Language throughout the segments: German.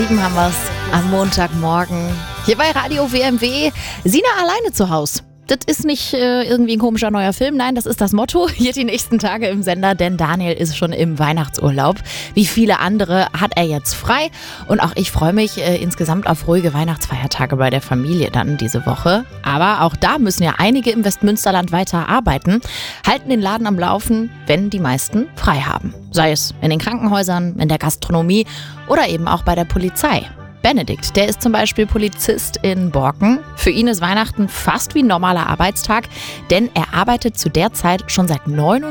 Sieben haben wir's am Montagmorgen. Hier bei Radio WMW. Sina alleine zu Hause. Das ist nicht irgendwie ein komischer neuer Film, nein, das ist das Motto hier die nächsten Tage im Sender, denn Daniel ist schon im Weihnachtsurlaub. Wie viele andere hat er jetzt frei und auch ich freue mich insgesamt auf ruhige Weihnachtsfeiertage bei der Familie dann diese Woche. Aber auch da müssen ja einige im Westmünsterland weiter arbeiten, halten den Laden am Laufen, wenn die meisten frei haben. Sei es in den Krankenhäusern, in der Gastronomie oder eben auch bei der Polizei. Benedikt, der ist zum Beispiel Polizist in Borken. Für ihn ist Weihnachten fast wie ein normaler Arbeitstag, denn er arbeitet zu der Zeit schon seit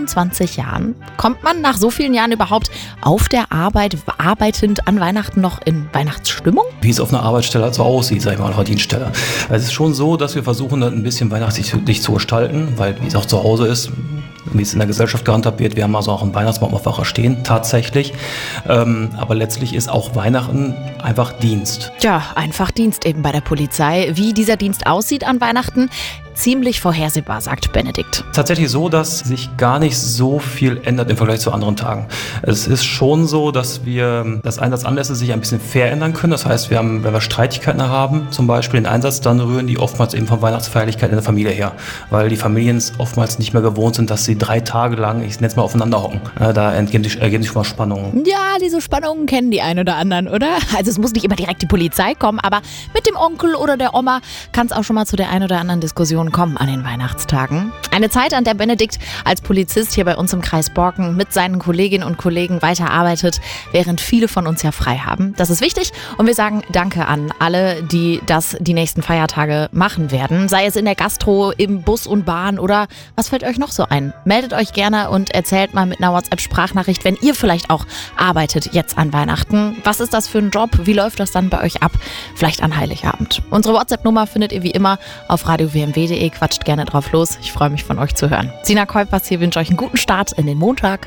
29 Jahren. Kommt man nach so vielen Jahren überhaupt auf der Arbeit, arbeitend an Weihnachten noch in Weihnachtsstimmung? Wie es auf einer Arbeitsstelle so aussieht, sag ich mal, auf einer Dienststelle. Es ist schon so, dass wir versuchen, das ein bisschen weihnachtlich zu gestalten, weil, wie es auch zu Hause ist, wie es in der Gesellschaft gehandhabt wird. Wir haben also auch einen Weihnachtsbaum auf Wache stehen, tatsächlich. Aber letztlich ist auch Weihnachten einfach Dienst. Ja, einfach Dienst eben bei der Polizei. Wie dieser Dienst aussieht an Weihnachten, ziemlich vorhersehbar, sagt Benedikt. Tatsächlich so, dass sich gar nicht so viel ändert im Vergleich zu anderen Tagen. Es ist schon so, dass Einsatzanlässe sich ein bisschen verändern können. Das heißt, wenn wir Streitigkeiten haben, zum Beispiel den Einsatz, dann rühren die oftmals eben von Weihnachtsfeierlichkeiten in der Familie her. Weil die Familien es oftmals nicht mehr gewohnt sind, dass sie 3 Tage lang, ich nenne es mal, aufeinander hocken. Da ergeben sich schon mal Spannungen. Ja, diese Spannungen kennen die ein oder anderen, oder? Also es muss nicht immer direkt die Polizei kommen, aber mit dem Onkel oder der Oma kann es auch schon mal zu der ein oder anderen Diskussion kommen an den Weihnachtstagen. Eine Zeit, an der Benedikt als Polizist hier bei uns im Kreis Borken mit seinen Kolleginnen und Kollegen weiterarbeitet, während viele von uns ja frei haben. Das ist wichtig und wir sagen Danke an alle, die das die nächsten Feiertage machen werden. Sei es in der Gastro, im Bus und Bahn oder was fällt euch noch so ein? Meldet euch gerne und erzählt mal mit einer WhatsApp-Sprachnachricht, wenn ihr vielleicht auch arbeitet jetzt an Weihnachten. Was ist das für ein Job? Wie läuft das dann bei euch ab? Vielleicht an Heiligabend. Unsere WhatsApp-Nummer findet ihr wie immer auf radiowmw.de. Quatscht gerne drauf los. Ich freue mich, von euch zu hören. Sina Kuipers hier, wünsche euch einen guten Start in den Montag.